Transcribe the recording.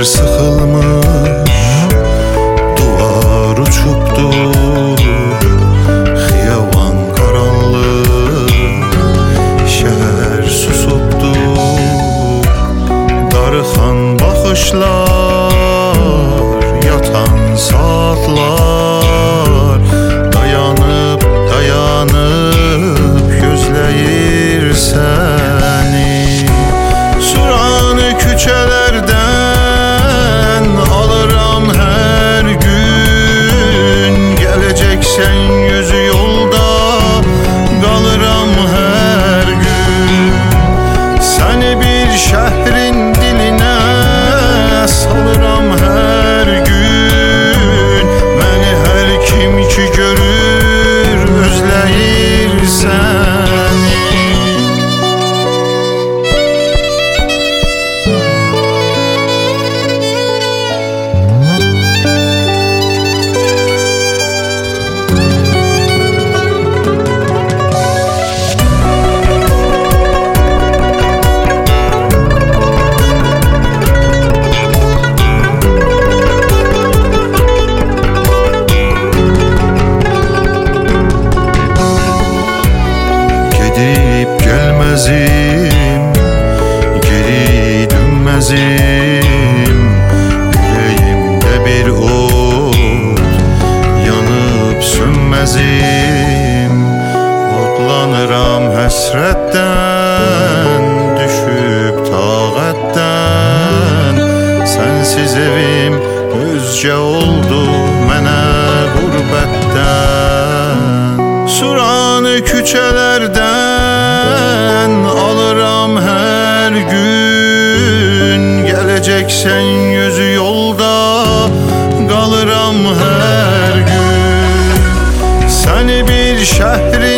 sıxılmış, duvar uçubdur, xiyavan qaranlıq, şəhər susubdur, darıxan baxışlar, yatan saatlar, dayanıb, dayanıb gözləyir səni. Suranı küçələrdən alıram hər gün, gələcəksən yüzü yolda, qalıram hər gün. Səni bir şəhrin dilinə salıram hər gün, məni hər kim ki görür özləyir səni. Gedib gəlməzim, geri dönməzim, ürəyimdə bir od yanıb sönməzim. Odlanıram həsrətdən, düşüb taqətdən, sənsiz evim özcə oldu mənə qürbətdən. Suranı küçələrdən alıram hər gün, gələcəksən yüzü yolda, qalıram hər gün. Səni bir şəhrin